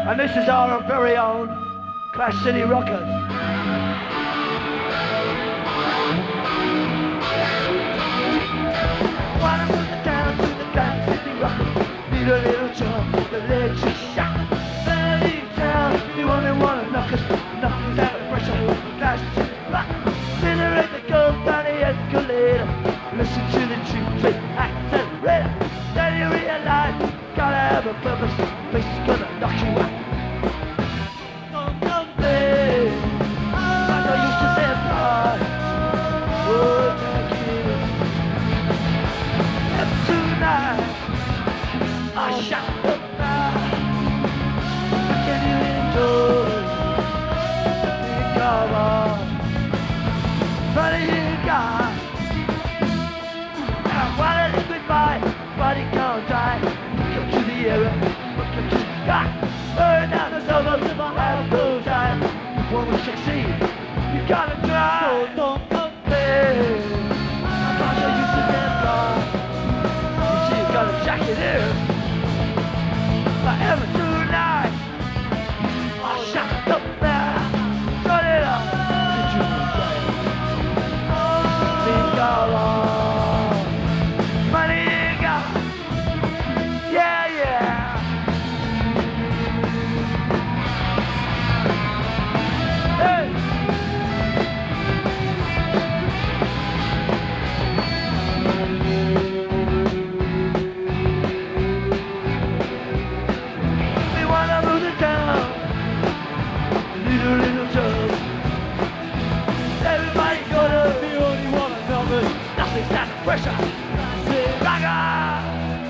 And this is our very own Clash City Rockers. Wanna move it down to the Clash City Rockers. Need a little jump, the electric shock. Valley town, you only wanna knock us. Nothing's out of pressure, Clash City Rockers. Incinerate the gold down the escalator. Listen to the tree, accelerator. Then you realize, gotta have a purpose. This is gonna knock you out. Don't play. Like I used to say, boy. Oh, thank you. And tonight, I shot the night. I can't even enjoy it. Think of all. Funny you got. I wanted to goodbye, but it can't die. Welcome to the era, welcome to the sky. Burn down the suburbs if I have no time. One will succeed, you gotta try. Don't play. I thought you used to stand blind. You see, you got a jacket here. Forever tonight, I'll shut up now. Turn it up. Did you play? Think of all money you got. Yeah, yeah. Hey. We wanna move it down. Need a little job. Everybody gonna be only one another. Nothing's that pressure. Rocker.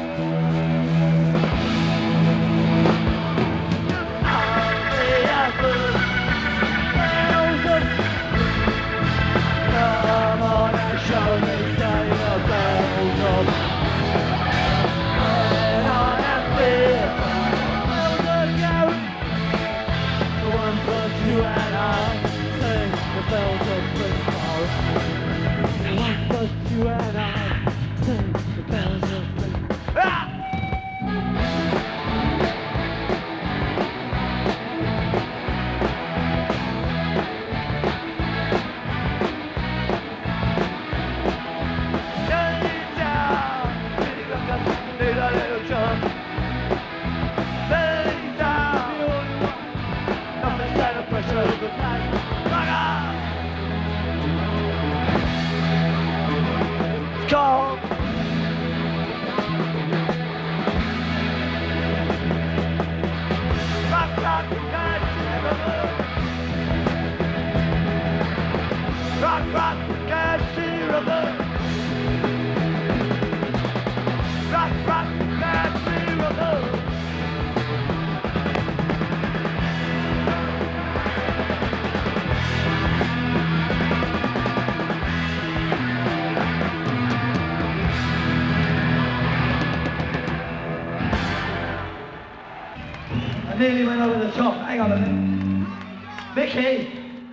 Come on and show me that you're bells up. And on and feel the one but you and I sing the bells of Bristol. The one but you and I sing the bells of Bristol. Ah! Called Rock, rock, rock, rock, Cash City Rockers. Rock, rock, Cash City Rockers. I nearly went over the top. Hang on a minute. Mickey.